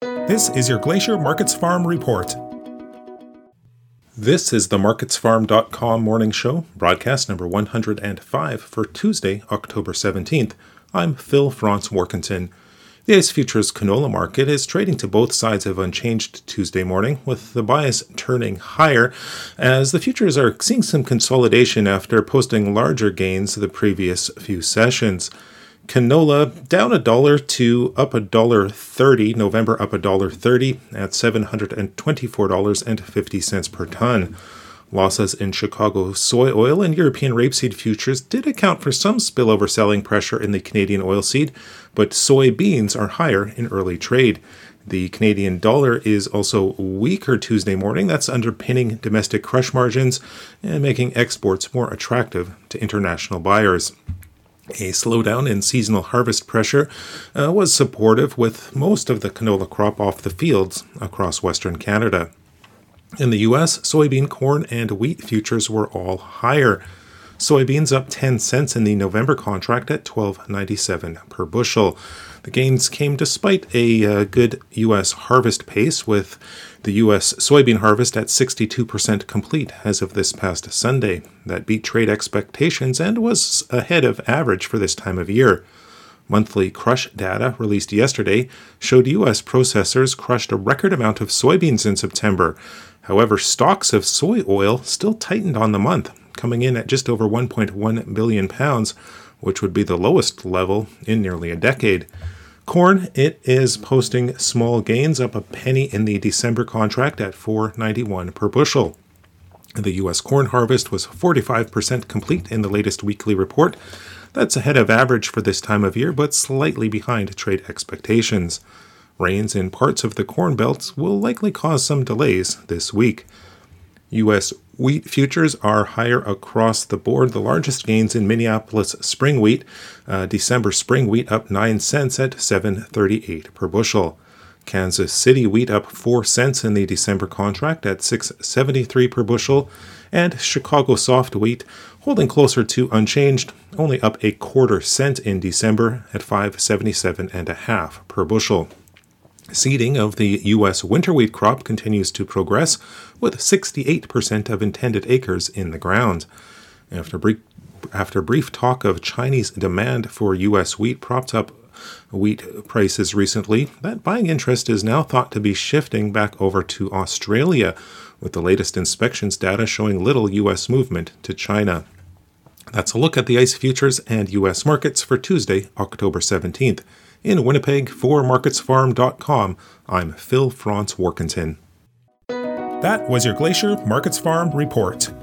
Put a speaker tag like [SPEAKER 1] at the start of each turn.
[SPEAKER 1] This is your Glacier Markets Farm Report. This is the MarketsFarm.com morning show, broadcast number 105 for Tuesday, October 17th. I'm Phil Franz-Warkentin. The ICE Futures canola market is trading to both sides of unchanged Tuesday morning, with the bias turning higher as the futures are seeing some consolidation after posting larger gains the previous few sessions. Canola down $1 to up $1.30, November up $1.30 at $724.50 per ton. Losses in Chicago soy oil and European rapeseed futures did account for some spillover selling pressure in the Canadian oilseed, but soybeans are higher in early trade. The Canadian dollar is also weaker Tuesday morning. That's underpinning domestic crush margins and making exports more attractive to international buyers. A slowdown in seasonal harvest pressure was supportive, with most of the canola crop off the fields across Western Canada. In the U.S., soybean, corn, and wheat futures were all higher. Soybeans up 10 cents in the November contract at $12.97 per bushel. The gains came despite a good U.S. harvest pace, with the U.S. soybean harvest at 62% complete as of this past Sunday. That beat trade expectations and was ahead of average for this time of year. Monthly crush data released yesterday showed U.S. processors crushed a record amount of soybeans in September. However, stocks of soy oil still tightened on the month, coming in at just over 1.1 billion pounds, which would be the lowest level in nearly a decade. Corn, it is posting small gains, up a penny in the December contract at $4.91 per bushel. The U.S. corn harvest was 45% complete in the latest weekly report. That's ahead of average for this time of year, but slightly behind trade expectations. Rains in parts of the Corn Belt will likely cause some delays this week. U.S. wheat futures are higher across the board. The largest gains in Minneapolis spring wheat. December spring wheat up 9 cents at $7.38 per bushel. Kansas City wheat up 4 cents in the December contract at $6.73 per bushel. And Chicago soft wheat holding closer to unchanged, only up a quarter cent in December at $5.77.5 per bushel. Seeding of the U.S. winter wheat crop continues to progress, with 68% of intended acres in the ground. After brief talk of Chinese demand for U.S. wheat propped up wheat prices recently, that buying interest is now thought to be shifting back over to Australia, with the latest inspections data showing little U.S. movement to China. That's a look at the ICE futures and U.S. markets for Tuesday, October 17th. In Winnipeg, for MarketsFarm.com, I'm Phil Franz-Warkentin. That was your Glacier Markets Farm Report.